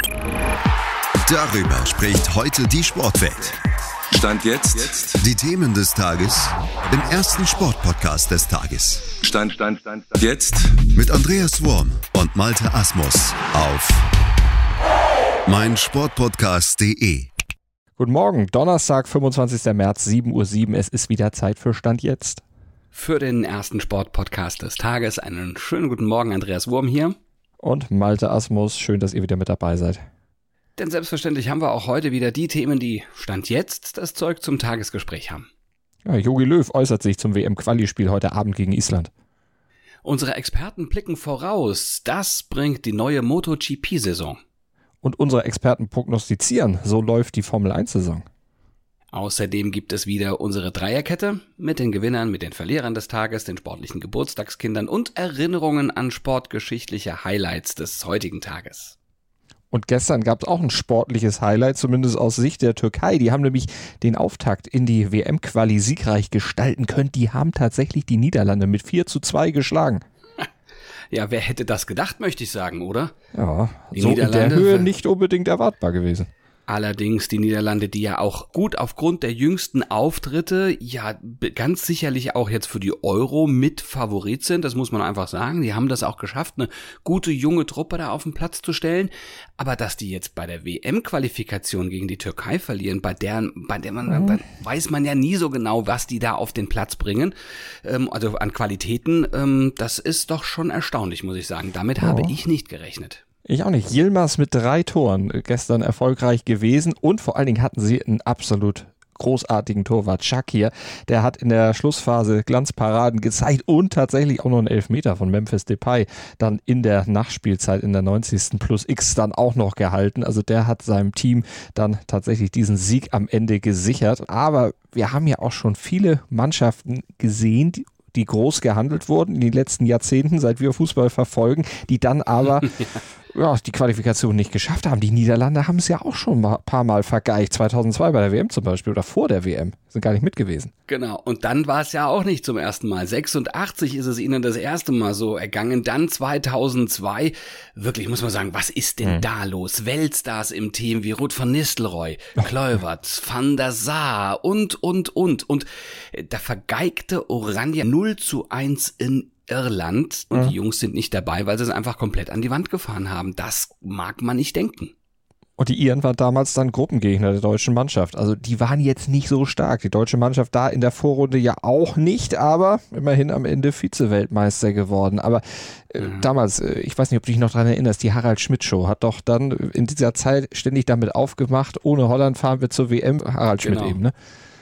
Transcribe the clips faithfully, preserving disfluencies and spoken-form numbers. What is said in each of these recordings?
Darüber spricht heute die Sportwelt. Stand jetzt. Die Themen des Tages im ersten Sportpodcast des Tages. Stand, Stand, Stand, Stand. Jetzt. Mit Andreas Worm und Malte Asmus auf meinsportpodcast punkt de. Guten Morgen, Donnerstag, fünfundzwanzigster März, sieben Uhr sieben. Es ist wieder Zeit für Stand jetzt. Für den ersten Sportpodcast des Tages einen schönen guten Morgen, Andreas Worm hier. Und Malte Asmus, schön, dass ihr wieder mit dabei seid. Denn selbstverständlich haben wir auch heute wieder die Themen, die Stand jetzt das Zeug zum Tagesgespräch haben. Ja, Jogi Löw äußert sich zum W M-Quali-Spiel heute Abend gegen Island. Unsere Experten blicken voraus. Das bringt die neue MotoGP-Saison. Und unsere Experten prognostizieren, so läuft die Formel eins Saison. Außerdem gibt es wieder unsere Dreierkette mit den Gewinnern, mit den Verlierern des Tages, den sportlichen Geburtstagskindern und Erinnerungen an sportgeschichtliche Highlights des heutigen Tages. Und gestern gab es auch ein sportliches Highlight, zumindest aus Sicht der Türkei. Die haben nämlich den Auftakt in die W M-Quali siegreich gestalten können. Die haben tatsächlich die Niederlande mit vier zu zwei geschlagen. Ja, wer hätte das gedacht, möchte ich sagen, oder? Ja, die so in der Höhe für... nicht unbedingt erwartbar gewesen. Allerdings die Niederlande, die ja auch gut aufgrund der jüngsten Auftritte ja ganz sicherlich auch jetzt für die Euro mit Favorit sind, das muss man einfach sagen. Die haben das auch geschafft, eine gute junge Truppe da auf den Platz zu stellen. Aber dass die jetzt bei der W M-Qualifikation gegen die Türkei verlieren, bei der, bei der man mhm. bei, weiß man ja nie so genau, was die da auf den Platz bringen, ähm, also an Qualitäten, ähm, das ist doch schon erstaunlich, muss ich sagen. Damit oh. habe ich nicht gerechnet. Ich auch nicht. Yilmaz mit drei Toren gestern erfolgreich gewesen und vor allen Dingen hatten sie einen absolut großartigen Torwart, Shakir. Der hat in der Schlussphase Glanzparaden gezeigt und tatsächlich auch noch einen Elfmeter von Memphis Depay dann in der Nachspielzeit in der neunzigsten plus X dann auch noch gehalten. Also der hat seinem Team dann tatsächlich diesen Sieg am Ende gesichert. Aber wir haben ja auch schon viele Mannschaften gesehen, die die groß gehandelt wurden in den letzten Jahrzehnten, seit wir Fußball verfolgen, die dann aber ja, die Qualifikation nicht geschafft haben. Die Niederlande haben es ja auch schon ein paar Mal vergeigt, zweitausendzwei bei der W M zum Beispiel oder vor der W M, sind gar nicht mit gewesen. Genau, und dann war es ja auch nicht zum ersten Mal. sechsundachtzig ist es ihnen das erste Mal so ergangen, dann zweitausendzwei. Wirklich muss man sagen, was ist denn hm. da los? Weltstars im Team wie Ruud van Nistelrooy, Kluivert, Van der Sar und, und, und. Und da vergeigte Oranje null zu eins in Irland und ja. die Jungs sind nicht dabei, weil sie es einfach komplett an die Wand gefahren haben. Das mag man nicht denken. Und die Iren waren damals dann Gruppengegner der deutschen Mannschaft. Also die waren jetzt nicht so stark. Die deutsche Mannschaft da in der Vorrunde ja auch nicht, aber immerhin am Ende Vize-Weltmeister geworden. Aber äh, mhm. damals, äh, ich weiß nicht, ob du dich noch daran erinnerst, die Harald-Schmidt-Show hat doch dann in dieser Zeit ständig damit aufgemacht, ohne Holland fahren wir zur W M. Harald Schmidt genau. eben, ne?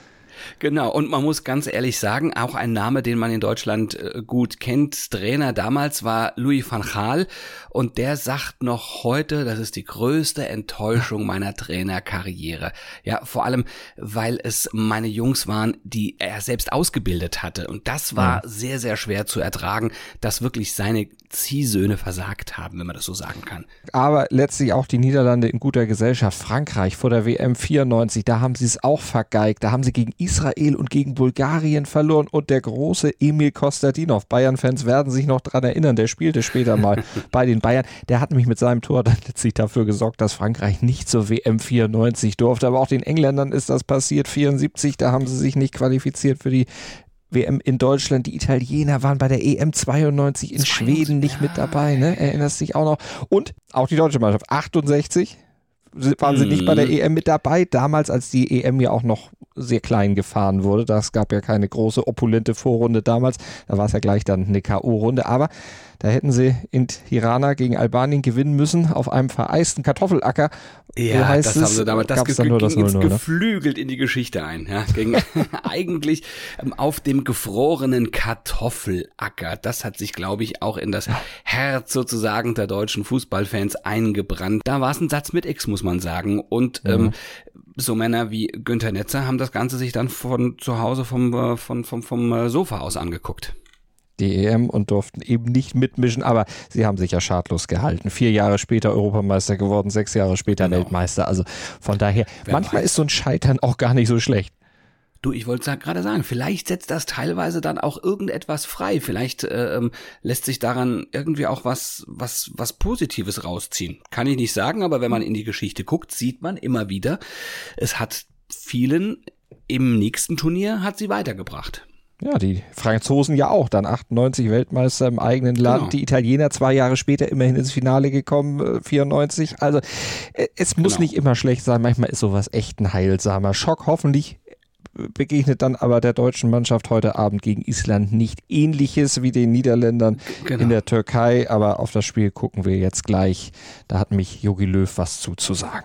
Genau, und man muss ganz ehrlich sagen, auch ein Name, den man in Deutschland äh, gut kennt. Trainer damals war Louis van Gaal und der sagt noch heute, das ist die größte Enttäuschung meiner Trainerkarriere. Ja, vor allem, weil es meine Jungs waren, die er selbst ausgebildet hatte und das war ja. sehr, sehr schwer zu ertragen, dass wirklich seine Ziehsöhne versagt haben, wenn man das so sagen kann. Aber letztlich auch die Niederlande in guter Gesellschaft. Frankreich vor der W M vierundneunzig, da haben sie es auch vergeigt. Da haben sie gegen Israel und gegen Bulgarien verloren und der große Emil Kostadinov, Bayern-Fans werden sich noch dran erinnern, der spielte später mal bei den Bayern. Der hat nämlich mit seinem Tor dann letztlich dafür gesorgt, dass Frankreich nicht zur W M vierundneunzig durfte. Aber auch den Engländern ist das passiert, vierundsiebzig, da haben sie sich nicht qualifiziert für die W M in Deutschland. Die Italiener waren bei der E M zweiundneunzig in Schweden nicht mit dabei, ne? Erinnerst dich auch noch. Und auch die deutsche Mannschaft, achtundsechzig waren sie nicht bei der E M mit dabei. Damals, als die E M ja auch noch sehr klein gefahren wurde. Das gab ja keine große, opulente Vorrunde damals. Da war es ja gleich dann eine K O-Runde. Aber da hätten sie in Tirana gegen Albanien gewinnen müssen auf einem vereisten Kartoffelacker. Ja, so heißt das es, haben sie damals, das ge- ge- nur das ging ins null null, geflügelt in die Geschichte ein. Ja, gegen eigentlich ähm, auf dem gefrorenen Kartoffelacker. Das hat sich, glaube ich, auch in das Herz sozusagen der deutschen Fußballfans eingebrannt. Da war es ein Satz mit X, muss man sagen. Und ähm, mhm. so Männer wie Günther Netzer haben das Ganze sich dann von zu Hause vom, äh, vom, vom, vom Sofa aus angeguckt. Die E M und durften eben nicht mitmischen, aber sie haben sich ja schadlos gehalten. Vier Jahre später Europameister geworden, sechs Jahre später genau. Weltmeister. Also von daher, Wer manchmal weiß. ist so ein Scheitern auch gar nicht so schlecht. Du, ich wollte gerade sagen, vielleicht setzt das teilweise dann auch irgendetwas frei. Vielleicht ähm, lässt sich daran irgendwie auch was, was, was Positives rausziehen. Kann ich nicht sagen, aber wenn man in die Geschichte guckt, sieht man immer wieder, es hat vielen im nächsten Turnier hat sie weitergebracht. Ja, die Franzosen ja auch, dann achtundneunzig Weltmeister im eigenen Land, genau. Die Italiener zwei Jahre später immerhin ins Finale gekommen, vierundneunzig. Also es muss genau. nicht immer schlecht sein, manchmal ist sowas echt ein heilsamer Schock. Hoffentlich begegnet dann aber der deutschen Mannschaft heute Abend gegen Island nicht Ähnliches wie den Niederländern genau. in der Türkei, aber auf das Spiel gucken wir jetzt gleich. Da hat mich Jogi Löw was zuzusagen.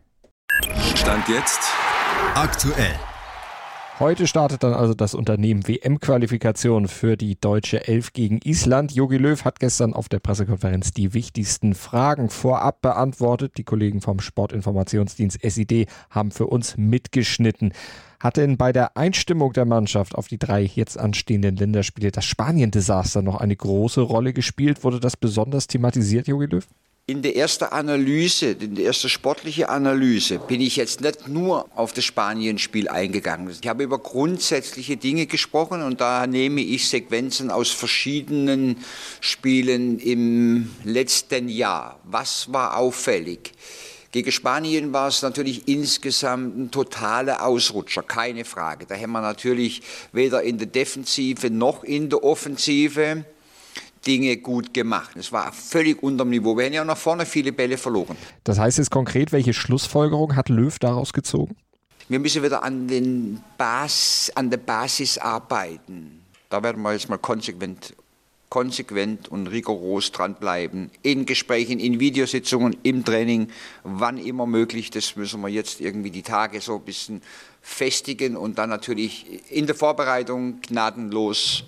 Stand jetzt aktuell. Heute startet dann also das Unternehmen W M-Qualifikation für die deutsche Elf gegen Island. Jogi Löw hat gestern auf der Pressekonferenz die wichtigsten Fragen vorab beantwortet. Die Kollegen vom Sportinformationsdienst S I D haben für uns mitgeschnitten. Hat denn bei der Einstimmung der Mannschaft auf die drei jetzt anstehenden Länderspiele das Spanien-Desaster noch eine große Rolle gespielt? Wurde das besonders thematisiert, Jogi Löw? In der ersten Analyse, in der ersten sportlichen Analyse, bin ich jetzt nicht nur auf das Spanien-Spiel eingegangen. Ich habe über grundsätzliche Dinge gesprochen und da nehme ich Sequenzen aus verschiedenen Spielen im letzten Jahr. Was war auffällig? Gegen Spanien war es natürlich insgesamt ein totaler Ausrutscher, keine Frage. Da haben wir natürlich weder in der Defensive noch in der Offensive Dinge gut gemacht. Es war völlig unterm Niveau. Wir haben ja nach vorne viele Bälle verloren. Das heißt jetzt konkret, welche Schlussfolgerung hat Löw daraus gezogen? Wir müssen wieder an, den Bas, an der Basis arbeiten. Da werden wir jetzt mal konsequent, konsequent und rigoros dranbleiben. In Gesprächen, in Videositzungen, im Training, wann immer möglich. Das müssen wir jetzt irgendwie die Tage so ein bisschen festigen und dann natürlich in der Vorbereitung gnadenlos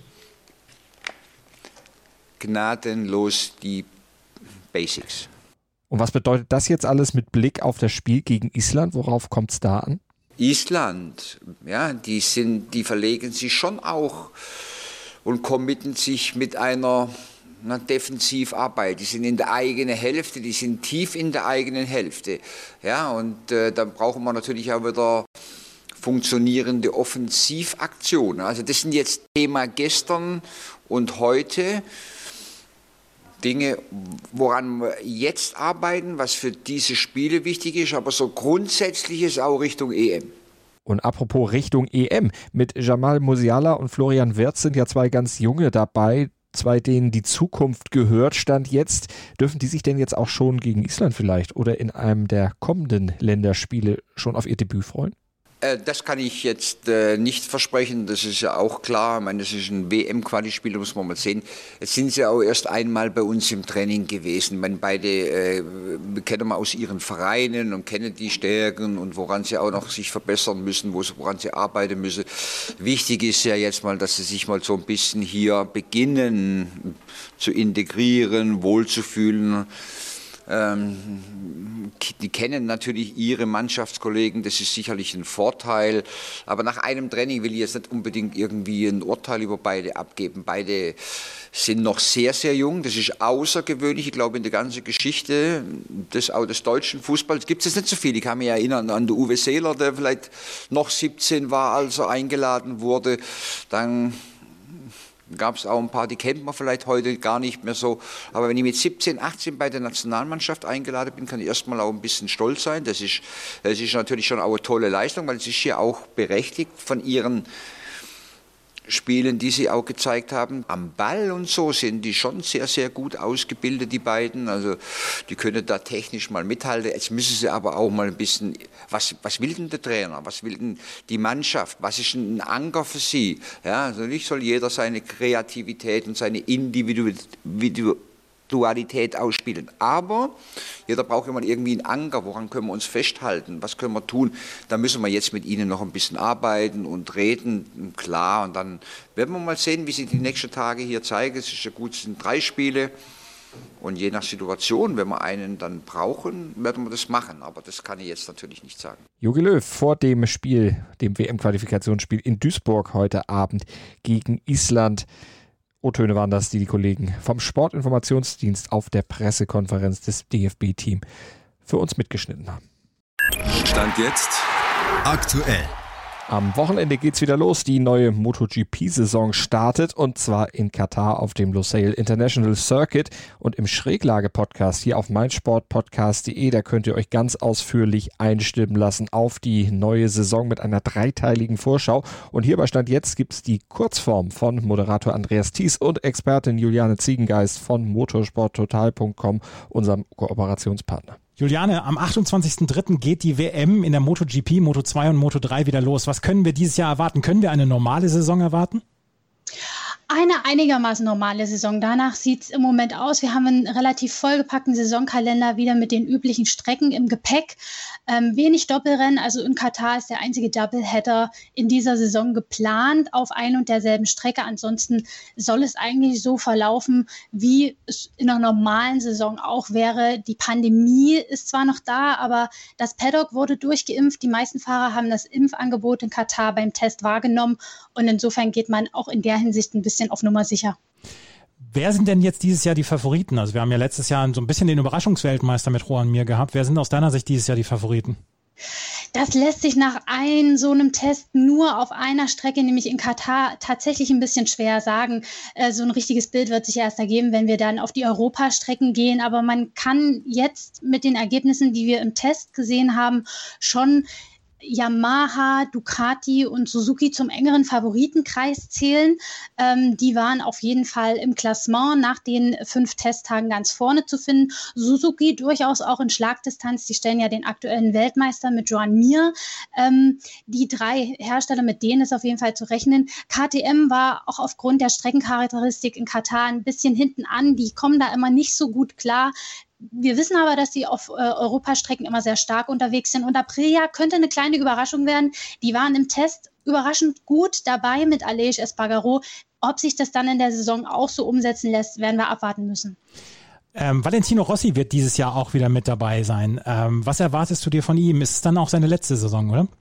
gnadenlos die Basics. Und was bedeutet das jetzt alles mit Blick auf das Spiel gegen Island? Worauf kommt es da an? Island, ja, die sind, die verlegen sich schon auch und committen sich mit einer na, Defensivarbeit. Die sind in der eigenen Hälfte, die sind tief in der eigenen Hälfte. Ja, und äh, dann brauchen wir natürlich auch wieder funktionierende Offensivaktionen. Also das sind jetzt Thema gestern und heute. Dinge, woran wir jetzt arbeiten, was für diese Spiele wichtig ist, aber so grundsätzlich ist auch Richtung E M. Und apropos Richtung E M, mit Jamal Musiala und Florian Wirtz sind ja zwei ganz Junge dabei, zwei, denen die Zukunft gehört, Stand jetzt. Dürfen die sich denn jetzt auch schon gegen Island vielleicht oder in einem der kommenden Länderspiele schon auf ihr Debüt freuen? Das kann ich jetzt äh, nicht versprechen, das ist ja auch klar. Ich meine, das ist ein W M-Quali-Spiel, da muss man mal sehen. Jetzt sind sie auch erst einmal bei uns im Training gewesen. Ich meine, beide äh, kennen wir aus ihren Vereinen und kennen die Stärken und woran sie auch noch sich verbessern müssen, woran sie arbeiten müssen. Wichtig ist ja jetzt mal, dass sie sich mal so ein bisschen hier beginnen zu integrieren, wohlzufühlen. Die kennen natürlich ihre Mannschaftskollegen, das ist sicherlich ein Vorteil. Aber nach einem Training will ich jetzt nicht unbedingt irgendwie ein Urteil über beide abgeben. Beide sind noch sehr, sehr jung. Das ist außergewöhnlich, ich glaube, in der ganzen Geschichte des, auch des deutschen Fußballs gibt es nicht so viel. Ich kann mich erinnern an den Uwe Seeler, der vielleicht noch siebzehn war, als er eingeladen wurde. Dann gab es auch ein paar, die kennt man vielleicht heute gar nicht mehr so. Aber wenn ich mit siebzehn, achtzehn bei der Nationalmannschaft eingeladen bin, kann ich erstmal auch ein bisschen stolz sein. Das ist, das ist natürlich schon auch eine tolle Leistung, weil es ist ja auch berechtigt von ihren Spielen, die sie auch gezeigt haben. Am Ball und so sind die schon sehr, sehr gut ausgebildet, die beiden. Also die können da technisch mal mithalten. Jetzt müssen sie aber auch mal ein bisschen, was, was will denn der Trainer? Was will denn die Mannschaft? Was ist ein Anker für sie? Ja, also nicht soll jeder seine Kreativität und seine Individualität ausspielen. Aber jeder braucht immer irgendwie einen Anker. Woran können wir uns festhalten? Was können wir tun? Da müssen wir jetzt mit ihnen noch ein bisschen arbeiten und reden. Klar, und dann werden wir mal sehen, wie sie die nächsten Tage hier zeigen. Es ist ja gut, es sind drei Spiele. Und je nach Situation, wenn wir einen dann brauchen, werden wir das machen. Aber das kann ich jetzt natürlich nicht sagen. Jogi Löw vor dem Spiel, dem W M-Qualifikationsspiel in Duisburg heute Abend gegen Island. O-Töne waren das, die die Kollegen vom Sportinformationsdienst auf der Pressekonferenz des D F B-Teams für uns mitgeschnitten haben. Stand jetzt aktuell. Am Wochenende geht's wieder los. Die neue MotoGP-Saison startet und zwar in Katar auf dem Lusail International Circuit und im Schräglage-Podcast hier auf meinsportpodcast punkt de. Da könnt ihr euch ganz ausführlich einstimmen lassen auf die neue Saison mit einer dreiteiligen Vorschau. Und hier bei Stand Jetzt gibt's die Kurzform von Moderator Andreas Thies und Expertin Juliane Ziegengeist von motorsporttotal punkt com, unserem Kooperationspartner. Juliane, am achtundzwanzigsten dritten geht die W M in der MotoGP, Moto zwei und Moto drei wieder los. Was können wir dieses Jahr erwarten? Können wir eine normale Saison erwarten? Eine einigermaßen normale Saison. Danach sieht es im Moment aus. Wir haben einen relativ vollgepackten Saisonkalender wieder mit den üblichen Strecken im Gepäck. Ähm, wenig Doppelrennen, also in Katar ist der einzige Doubleheader in dieser Saison geplant auf ein und derselben Strecke. Ansonsten soll es eigentlich so verlaufen, wie es in einer normalen Saison auch wäre. Die Pandemie ist zwar noch da, aber das Paddock wurde durchgeimpft. Die meisten Fahrer haben das Impfangebot in Katar beim Test wahrgenommen und insofern geht man auch in der Hinsicht ein bisschen auf Nummer sicher. Wer sind denn jetzt dieses Jahr die Favoriten? Also wir haben ja letztes Jahr so ein bisschen den Überraschungsweltmeister mit Joan Mir gehabt. Wer sind aus deiner Sicht dieses Jahr die Favoriten? Das lässt sich nach einem so einem Test nur auf einer Strecke, nämlich in Katar, tatsächlich ein bisschen schwer sagen. Äh, so ein richtiges Bild wird sich erst ergeben, wenn wir dann auf die Europastrecken gehen. Aber man kann jetzt mit den Ergebnissen, die wir im Test gesehen haben, schon Yamaha, Ducati und Suzuki zum engeren Favoritenkreis zählen. Ähm, die waren auf jeden Fall im Klassement nach den fünf Testtagen ganz vorne zu finden. Suzuki durchaus auch in Schlagdistanz. Die stellen ja den aktuellen Weltmeister mit Joan Mir. Ähm, die drei Hersteller, mit denen ist auf jeden Fall zu rechnen. K T M war auch aufgrund der Streckencharakteristik in Katar ein bisschen hinten an. Die kommen da immer nicht so gut klar. Wir wissen aber, dass sie auf äh, Europastrecken immer sehr stark unterwegs sind und Aprilia könnte eine kleine Überraschung werden. Die waren im Test überraschend gut dabei mit Aleix Espargaro. Ob sich das dann in der Saison auch so umsetzen lässt, werden wir abwarten müssen. Ähm, Valentino Rossi wird dieses Jahr auch wieder mit dabei sein. Ähm, was erwartest du dir von ihm? Ist es dann auch seine letzte Saison, oder?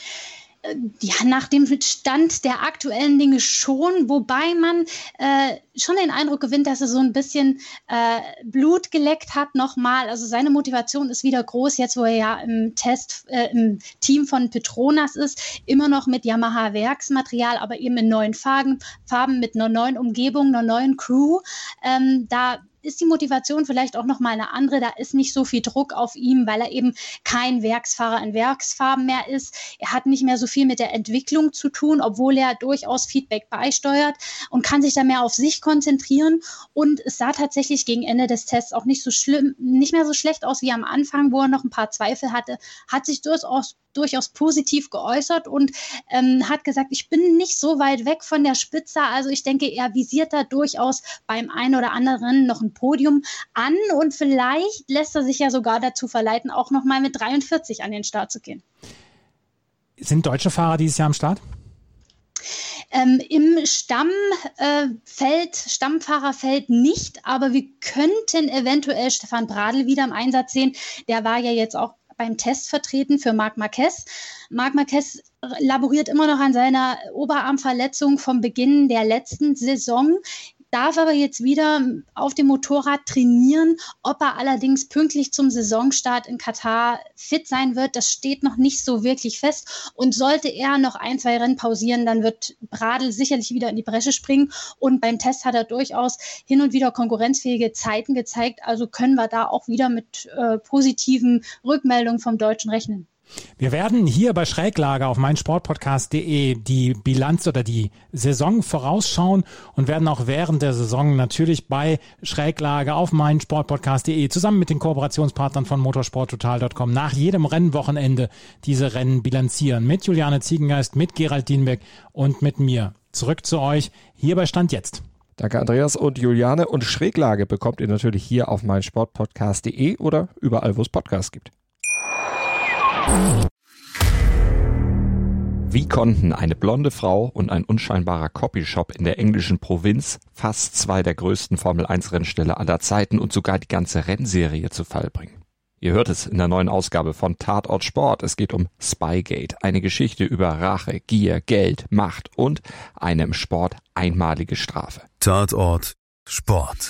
Ja, nach dem Stand der aktuellen Dinge schon, wobei man äh, schon den Eindruck gewinnt, dass er so ein bisschen äh, Blut geleckt hat nochmal. Also seine Motivation ist wieder groß, jetzt wo er ja im Test, äh, im Team von Petronas ist, immer noch mit Yamaha Werksmaterial, aber eben in neuen Farben, Farben mit einer neuen Umgebung, einer neuen Crew. Ähm, da ist die Motivation vielleicht auch nochmal eine andere. Da ist nicht so viel Druck auf ihm, weil er eben kein Werksfahrer in Werksfarben mehr ist. Er hat nicht mehr so viel mit der Entwicklung zu tun, obwohl er durchaus Feedback beisteuert und kann sich da mehr auf sich konzentrieren. Und es sah tatsächlich gegen Ende des Tests auch nicht so schlimm, nicht mehr so schlecht aus wie am Anfang, wo er noch ein paar Zweifel hatte, hat sich durchaus durchaus positiv geäußert und ähm, hat gesagt, ich bin nicht so weit weg von der Spitze, also ich denke, er visiert da durchaus beim einen oder anderen noch ein Podium an und vielleicht lässt er sich ja sogar dazu verleiten, auch nochmal mit dreiundvierzig an den Start zu gehen. Sind deutsche Fahrer dieses Jahr am Start? Ähm, Im Stammfeld, äh, Stammfahrerfeld nicht, aber wir könnten eventuell Stefan Bradl wieder im Einsatz sehen. Der war ja jetzt auch beim Test vertreten für Marc Marquez. Marc Marquez laboriert immer noch an seiner Oberarmverletzung vom Beginn der letzten Saison, darf aber jetzt wieder auf dem Motorrad trainieren. Ob er allerdings pünktlich zum Saisonstart in Katar fit sein wird, das steht noch nicht so wirklich fest. Und sollte er noch ein, zwei Rennen pausieren, dann wird Bradl sicherlich wieder in die Bresche springen. Und beim Test hat er durchaus hin und wieder konkurrenzfähige Zeiten gezeigt. Also können wir da auch wieder mit äh, positiven Rückmeldungen vom Deutschen rechnen. Wir werden hier bei Schräglage auf meinsportpodcast punkt de die Bilanz oder die Saison vorausschauen und werden auch während der Saison natürlich bei Schräglage auf meinsportpodcast punkt de zusammen mit den Kooperationspartnern von motorsporttotal punkt com nach jedem Rennwochenende diese Rennen bilanzieren. Mit Juliane Ziegengeist, mit Gerald Dienbeck und mit mir. Zurück zu euch hier bei Stand Jetzt. Danke Andreas und Juliane, und Schräglage bekommt ihr natürlich hier auf meinsportpodcast punkt de oder überall, wo es Podcasts gibt. Wie konnten eine blonde Frau und ein unscheinbarer Copyshop in der englischen Provinz fast zwei der größten Formel eins Rennställe aller Zeiten und sogar die ganze Rennserie zu Fall bringen? Ihr hört es in der neuen Ausgabe von Tatort Sport. Es geht um Spygate, eine Geschichte über Rache, Gier, Geld, Macht und eine im Sport einmalige Strafe. Tatort Sport.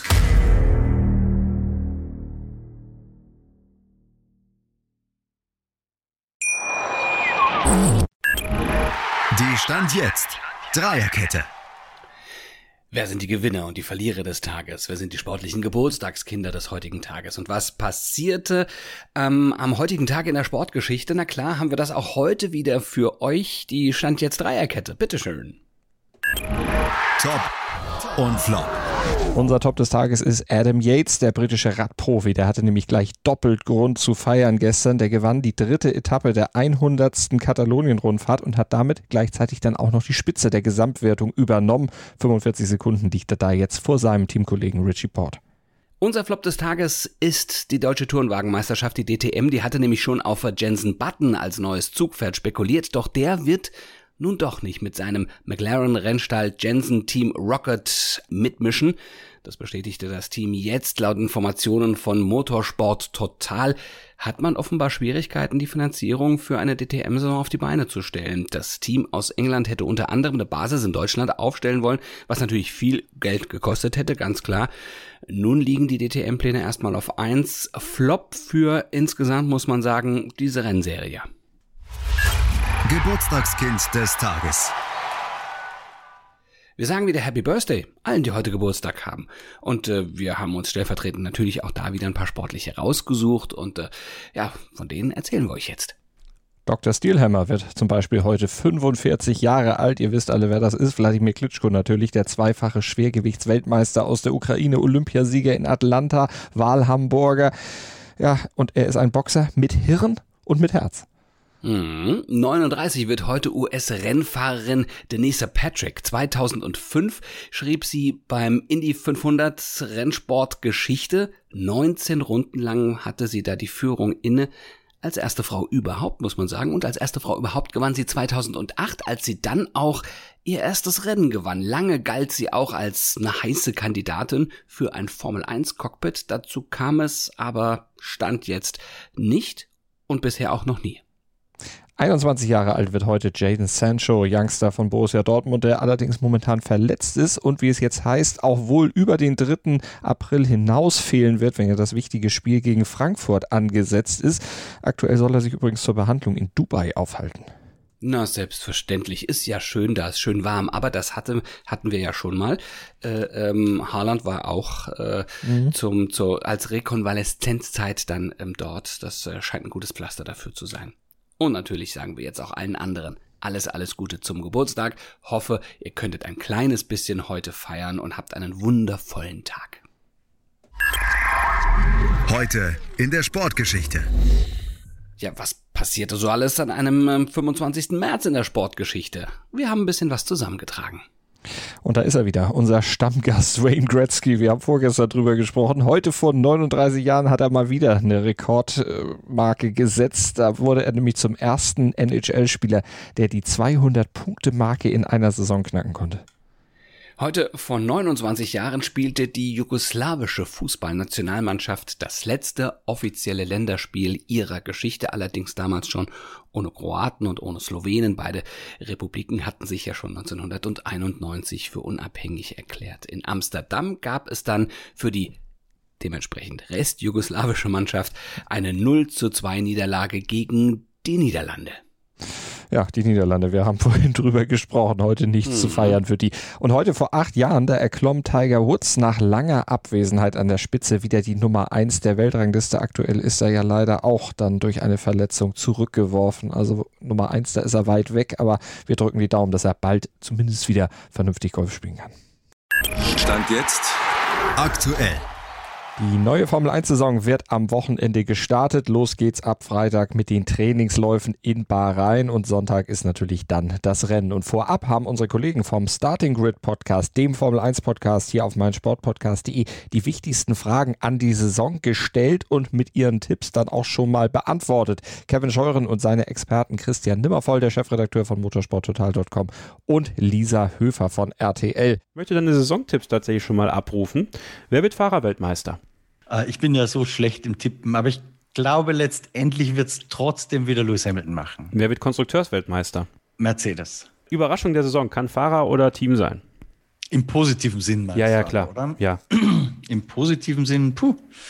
Die Stand jetzt Dreierkette. Wer sind die Gewinner und die Verlierer des Tages? Wer sind die sportlichen Geburtstagskinder des heutigen Tages? Und was passierte ähm, am heutigen Tag in der Sportgeschichte? Na klar, haben wir das auch heute wieder für euch, die Stand jetzt Dreierkette. Bitteschön. Top und Flop. Unser Top des Tages ist Adam Yates, der britische Radprofi. Der hatte nämlich gleich doppelt Grund zu feiern gestern. Der gewann die dritte Etappe der hundertsten Katalonien-Rundfahrt und hat damit gleichzeitig dann auch noch die Spitze der Gesamtwertung übernommen. fünfundvierzig Sekunden liegt er da jetzt vor seinem Teamkollegen Richie Porte. Unser Flop des Tages ist die Deutsche Tourenwagenmeisterschaft, die D T M. Die hatte nämlich schon auf Jenson Button als neues Zugpferd spekuliert, doch der wird nun doch nicht mit seinem McLaren-Rennstall Jenson Team Rocket mitmischen. Das bestätigte das Team jetzt. Laut Informationen von Motorsport Total hat man offenbar Schwierigkeiten, die Finanzierung für eine D T M-Saison auf die Beine zu stellen. Das Team aus England hätte unter anderem eine Basis in Deutschland aufstellen wollen, was natürlich viel Geld gekostet hätte, ganz klar. Nun liegen die D T M-Pläne erstmal auf eins. Flop für insgesamt, muss man sagen, diese Rennserie. Geburtstagskind des Tages. Wir sagen wieder Happy Birthday allen, die heute Geburtstag haben. Und äh, wir haben uns stellvertretend natürlich auch da wieder ein paar sportliche rausgesucht. Und äh, ja, von denen erzählen wir euch jetzt. Doktor Steelhammer wird zum Beispiel heute fünfundvierzig Jahre alt. Ihr wisst alle, wer das ist. Wladimir Klitschko natürlich, der zweifache Schwergewichtsweltmeister aus der Ukraine, Olympiasieger in Atlanta, Wahlhamburger. Ja, und er ist ein Boxer mit Hirn und mit Herz. Mhm. neununddreißig wird heute U S-Rennfahrerin Denise Patrick. zweitausendfünf schrieb sie beim Indy fünfhundert Rennsport Geschichte. neunzehn Runden lang hatte sie da die Führung inne. Als erste Frau überhaupt, muss man sagen. Und als erste Frau überhaupt gewann sie zweitausendacht, als sie dann auch ihr erstes Rennen gewann. Lange galt sie auch als eine heiße Kandidatin für ein Formel eins Cockpit. Dazu kam es aber Stand jetzt nicht und bisher auch noch nie. einundzwanzig Jahre alt wird heute Jadon Sancho, Youngster von Borussia Dortmund, der allerdings momentan verletzt ist und wie es jetzt heißt, auch wohl über den dritten April hinaus fehlen wird, wenn ja das wichtige Spiel gegen Frankfurt angesetzt ist. Aktuell soll er sich übrigens zur Behandlung in Dubai aufhalten. Na, selbstverständlich. Ist ja schön, da ist schön warm, aber das hatte, hatten wir ja schon mal. Äh, ähm, Haaland war auch äh, mhm. zum, zur, als Rekonvaleszenzzeit dann ähm, dort. Das äh, scheint ein gutes Pflaster dafür zu sein. Und natürlich sagen wir jetzt auch allen anderen alles, alles Gute zum Geburtstag. Hoffe, ihr könntet ein kleines bisschen heute feiern und habt einen wundervollen Tag. Heute in der Sportgeschichte. Ja, was passierte so alles an einem ähm, fünfundzwanzigsten März in der Sportgeschichte? Wir haben ein bisschen was zusammengetragen. Und da ist er wieder, unser Stammgast Wayne Gretzky. Wir haben vorgestern drüber gesprochen. Heute vor neununddreißig Jahren hat er mal wieder eine Rekordmarke gesetzt. Da wurde er nämlich zum ersten N H L-Spieler, der die zweihundert-Punkte-Marke in einer Saison knacken konnte. Heute vor neunundzwanzig Jahren spielte die jugoslawische Fußballnationalmannschaft das letzte offizielle Länderspiel ihrer Geschichte, allerdings damals schon ohne Kroaten und ohne Slowenen. Beide Republiken hatten sich ja schon neunzehnhunderteinundneunzig für unabhängig erklärt. In Amsterdam gab es dann für die dementsprechend restjugoslawische Mannschaft eine null zu zwei Niederlage gegen die Niederlande. Ja, die Niederlande, wir haben vorhin drüber gesprochen, heute nichts mhm. zu feiern für die. Und heute vor acht Jahren, da erklomm Tiger Woods nach langer Abwesenheit an der Spitze wieder die Nummer eins der Weltrangliste. Aktuell ist er ja leider auch dann durch eine Verletzung zurückgeworfen. Also Nummer eins, da ist er weit weg, aber wir drücken die Daumen, dass er bald zumindest wieder vernünftig Golf spielen kann. Stand jetzt aktuell. Die neue Formel eins Saison wird am Wochenende gestartet. Los geht's ab Freitag mit den Trainingsläufen in Bahrain und Sonntag ist natürlich dann das Rennen. Und vorab haben unsere Kollegen vom Starting Grid Podcast, dem Formel eins Podcast hier auf meinsportpodcast punkt de, die wichtigsten Fragen an die Saison gestellt und mit ihren Tipps dann auch schon mal beantwortet. Kevin Scheuren und seine Experten Christian Nimmervoll, der Chefredakteur von motorsporttotal punkt com und Lisa Höfer von R T L. Ich möchte deine Saisontipps tatsächlich schon mal abrufen. Wer wird Fahrerweltmeister? Ich bin ja so schlecht im Tippen, aber ich glaube, letztendlich wird es trotzdem wieder Lewis Hamilton machen. Wer wird Konstrukteursweltmeister? Mercedes. Überraschung der Saison, kann Fahrer oder Team sein? Im positiven Sinn, meinst Ja, ja, du, klar. Oder? Ja. Im positiven Sinn, puh.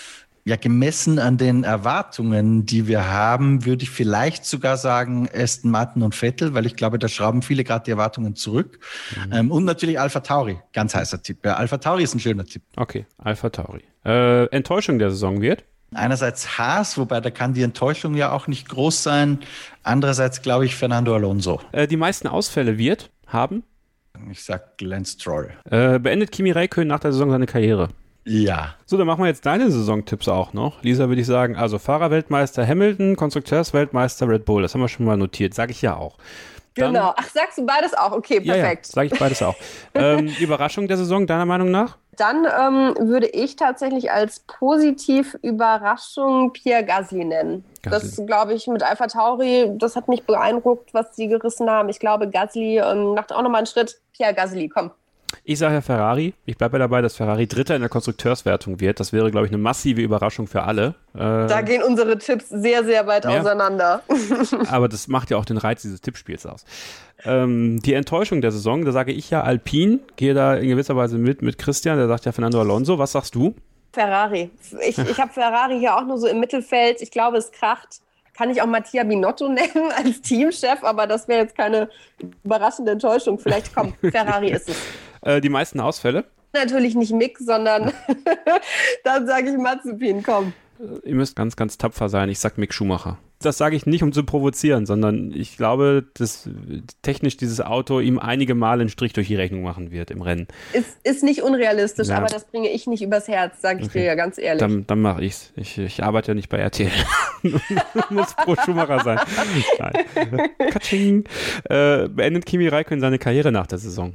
Ja, gemessen an den Erwartungen, die wir haben, würde ich vielleicht sogar sagen Aston Martin und Vettel, weil ich glaube, da schrauben viele gerade die Erwartungen zurück. Mhm. Ähm, und natürlich AlphaTauri, ganz heißer Tipp. Ja, AlphaTauri ist ein schöner Tipp. Okay, AlphaTauri. Äh, Enttäuschung der Saison wird? Einerseits Haas, wobei da kann die Enttäuschung ja auch nicht groß sein. Andererseits glaube ich Fernando Alonso. Äh, die meisten Ausfälle wird haben? Ich sag Lance Stroll. Äh, beendet Kimi Räikkönen nach der Saison seine Karriere? Ja. So, dann machen wir jetzt deine Saisontipps auch noch. Lisa, würde ich sagen, also Fahrerweltmeister Hamilton, Konstrukteursweltmeister Red Bull. Das haben wir schon mal notiert. Sag ich ja auch. Dann, genau. Ach, sagst du beides auch? Okay, perfekt. Ja, ja, sag ich beides auch. ähm, Überraschung der Saison, deiner Meinung nach? Dann ähm, würde ich tatsächlich als Positiv-Überraschung Pierre Gasly nennen. Gasly. Das, glaube ich, mit AlphaTauri, das hat mich beeindruckt, was sie gerissen haben. Ich glaube, Gasly ähm, macht auch nochmal einen Schritt. Pierre Gasly, komm. Ich sage ja Ferrari. Ich bleibe ja dabei, dass Ferrari Dritter in der Konstrukteurswertung wird. Das wäre, glaube ich, eine massive Überraschung für alle. Äh, da gehen unsere Tipps sehr, sehr weit ja. auseinander. Aber das macht ja auch den Reiz dieses Tippspiels aus. Ähm, die Enttäuschung der Saison, da sage ich ja Alpine. Gehe da in gewisser Weise mit mit Christian. Der sagt ja Fernando Alonso. Was sagst du? Ferrari. Ich, ich habe Ferrari hier auch nur so im Mittelfeld. Ich glaube, es kracht. Kann ich auch Mattia Binotto nennen als Teamchef, aber das wäre jetzt keine überraschende Enttäuschung. Vielleicht kommt Ferrari ist es. Äh, die meisten Ausfälle? Natürlich nicht Mick, sondern dann sage ich Mazepin, komm. Ihr müsst ganz, ganz tapfer sein. Ich sag Mick Schumacher. Das sage ich nicht, um zu provozieren, sondern ich glaube, dass technisch dieses Auto ihm einige Male einen Strich durch die Rechnung machen wird im Rennen. Ist, ist nicht unrealistisch, ja. aber das bringe ich nicht übers Herz, sage ich okay. dir ja ganz ehrlich. Dann, dann mache ich's. Ich Ich arbeite ja nicht bei R T L. Muss pro Schumacher sein. Nein. Katsching. Äh, beendet Kimi Räikkönen seine Karriere nach der Saison?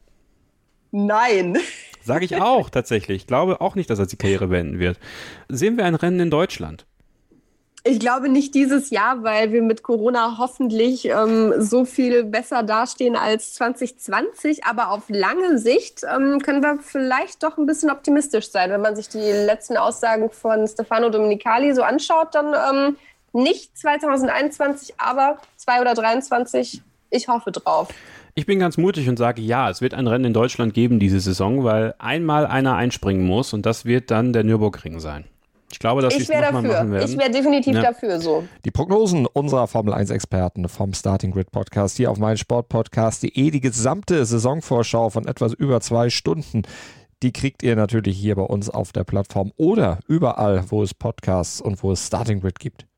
Nein. Sage ich auch tatsächlich. Ich glaube auch nicht, dass er die Karriere beenden wird. Sehen wir ein Rennen in Deutschland? Ich glaube nicht dieses Jahr, weil wir mit Corona hoffentlich ähm, so viel besser dastehen als zwanzig zwanzig. Aber auf lange Sicht ähm, können wir vielleicht doch ein bisschen optimistisch sein. Wenn man sich die letzten Aussagen von Stefano Domenicali so anschaut, dann ähm, nicht zwanzig einundzwanzig, aber zwei oder dreiundzwanzig. Ich hoffe drauf. Ich bin ganz mutig und sage, ja, es wird ein Rennen in Deutschland geben diese Saison, weil einmal einer einspringen muss und das wird dann der Nürburgring sein. Ich glaube, dass sie es nochmal machen werden. Ich wäre definitiv ja. dafür so. Die Prognosen unserer Formel eins Experten vom Starting Grid Podcast hier auf meinsportpodcast punkt de. Die gesamte Saisonvorschau von etwas über zwei Stunden, die kriegt ihr natürlich hier bei uns auf der Plattform oder überall, wo es Podcasts und wo es Starting Grid gibt.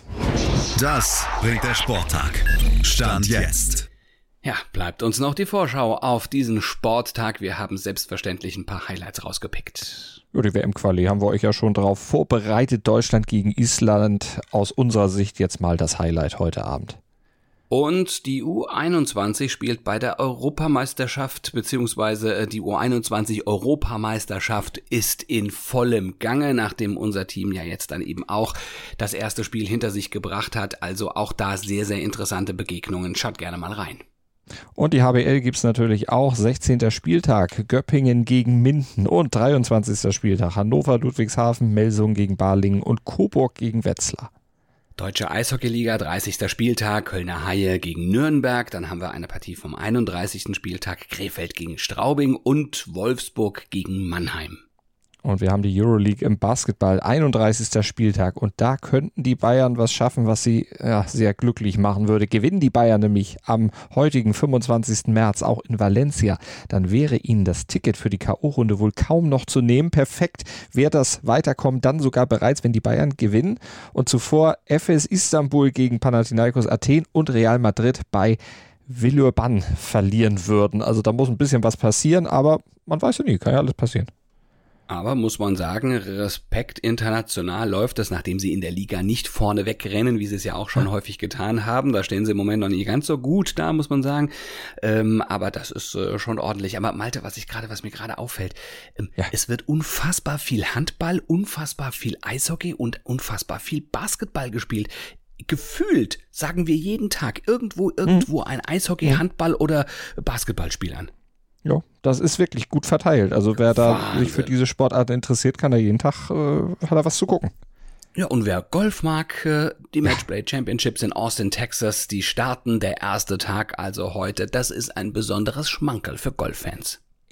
Das bringt der Sporttag. Stand jetzt. Ja, bleibt uns noch die Vorschau auf diesen Sporttag. Wir haben selbstverständlich ein paar Highlights rausgepickt. Ja, die W M-Quali haben wir euch ja schon drauf vorbereitet. Deutschland gegen Island. Aus unserer Sicht jetzt mal das Highlight heute Abend. Und die U einundzwanzig spielt bei der Europameisterschaft, beziehungsweise die U einundzwanzig Europameisterschaft ist in vollem Gange, nachdem unser Team ja jetzt dann eben auch das erste Spiel hinter sich gebracht hat. Also auch da sehr, sehr interessante Begegnungen. Schaut gerne mal rein. Und die H B L gibt es natürlich auch. sechzehnter Spieltag, Göppingen gegen Minden und dreiundzwanzigster Spieltag, Hannover, Ludwigshafen, Melsungen gegen Balingen und Coburg gegen Wetzlar. Deutsche Eishockeyliga, dreißigster Spieltag, Kölner Haie gegen Nürnberg. Dann haben wir eine Partie vom einunddreißigsten Spieltag, Krefeld gegen Straubing und Wolfsburg gegen Mannheim. Und wir haben die Euroleague im Basketball, einunddreißigster Spieltag. Und da könnten die Bayern was schaffen, was sie ja, sehr glücklich machen würde. Gewinnen die Bayern nämlich am heutigen fünfundzwanzigsten März auch in Valencia, dann wäre ihnen das Ticket für die K O-Runde wohl kaum noch zu nehmen. Perfekt wäre das Weiterkommen dann sogar bereits, wenn die Bayern gewinnen. Und zuvor F S Istanbul gegen Panathinaikos Athen und Real Madrid bei Villeurbanne verlieren würden. Also da muss ein bisschen was passieren, aber man weiß ja nie, kann ja alles passieren. Aber muss man sagen, Respekt international läuft das, nachdem sie in der Liga nicht vorne wegrennen, wie sie es ja auch schon ja. häufig getan haben. Da stehen sie im Moment noch nicht ganz so gut da, muss man sagen. Ähm, aber das ist äh, schon ordentlich. Aber Malte, was ich gerade, was mir gerade auffällt, ähm, ja. es wird unfassbar viel Handball, unfassbar viel Eishockey und unfassbar viel Basketball gespielt. Gefühlt sagen wir jeden Tag irgendwo, irgendwo hm. ein Eishockey, Handball oder Basketballspiel an. Ja, das ist wirklich gut verteilt. Also wer da Wahnsinn. sich für diese Sportart interessiert, kann da jeden Tag, äh, hat er was zu gucken. Ja, und wer Golf mag, äh, die Matchplay Championships in Austin, Texas, die starten, der erste Tag also heute. Das ist ein besonderes Schmankerl für Golffans.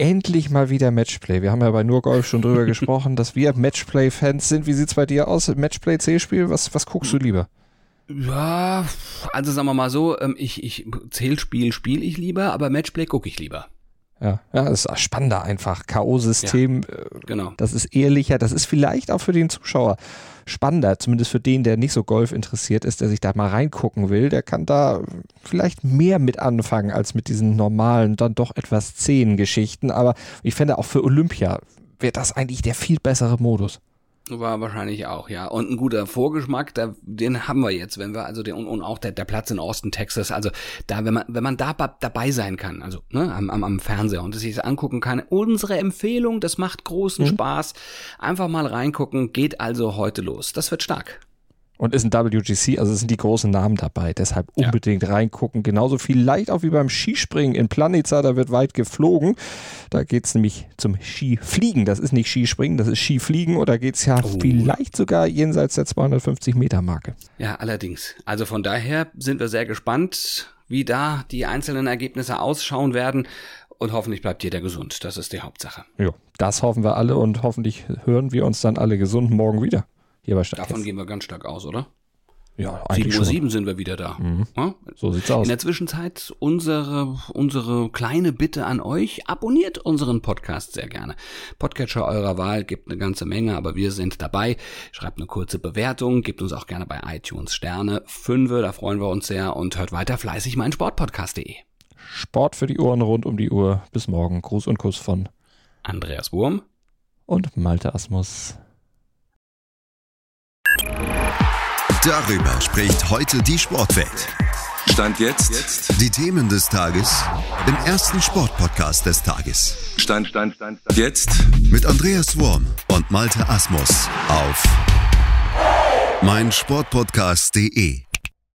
Endlich mal wieder Matchplay. Wir haben ja bei Nur Golf schon drüber gesprochen, dass wir Matchplay-Fans sind. Wie sieht's bei dir aus? Matchplay-C-Spiel? Was, was guckst du lieber? Ja, also sagen wir mal so, ich, ich Zählspiel spiele ich lieber, aber Matchplay gucke ich lieber. Ja, ja, das ist spannender einfach. K O-System, ja, genau. Das ist ehrlicher, das ist vielleicht auch für den Zuschauer spannender, zumindest für den, der nicht so Golf interessiert ist, der sich da mal reingucken will, der kann da vielleicht mehr mit anfangen als mit diesen normalen, dann doch etwas zähen Geschichten, aber ich fände auch für Olympia wäre das eigentlich der viel bessere Modus. War wahrscheinlich auch, ja. Und ein guter Vorgeschmack, da, den haben wir jetzt, wenn wir, also den, und, und auch der, der Platz in Austin, Texas, also da, wenn man, wenn man da dabei sein kann, also, ne, am, am, am Fernseher und sich das angucken kann, unsere Empfehlung, das macht großen mhm. Spaß. Einfach mal reingucken, geht also heute los. Das wird stark. Und ist ein W G C, also es sind die großen Namen dabei, deshalb unbedingt ja. reingucken. Genauso vielleicht auch wie beim Skispringen in Planica, da wird weit geflogen. Da geht es nämlich zum Skifliegen. Das ist nicht Skispringen, das ist Skifliegen und da geht es ja oh. vielleicht sogar jenseits der zweihundertfünfzig Meter Marke. Ja, allerdings. Also von daher sind wir sehr gespannt, wie da die einzelnen Ergebnisse ausschauen werden. Und hoffentlich bleibt jeder gesund. Das ist die Hauptsache. Ja, das hoffen wir alle und hoffentlich hören wir uns dann alle gesund morgen wieder. Hier bei Stark Davon jetzt. Gehen wir ganz stark aus, oder? Ja, eigentlich sieben Uhr sieben sind wir wieder da. Mhm. Ja? So sieht's aus. In der Zwischenzeit unsere, unsere kleine Bitte an euch, abonniert unseren Podcast sehr gerne. Podcatcher eurer Wahl gibt eine ganze Menge, aber wir sind dabei. Schreibt eine kurze Bewertung, gebt uns auch gerne bei iTunes Sterne. Fünfe, da freuen wir uns sehr und hört weiter fleißig mein Sportpodcast punkt de. Sport für die Ohren rund um die Uhr. Bis morgen. Gruß und Kuss von Andreas Wurm und Malte Asmus. Darüber spricht heute die Sportwelt. Stand jetzt. jetzt. Die Themen des Tages im ersten Sportpodcast des Tages. Stand, Stand, Stand, Stand. Jetzt. Mit Andreas Wurm und Malte Asmus auf meinsportpodcast punkt de.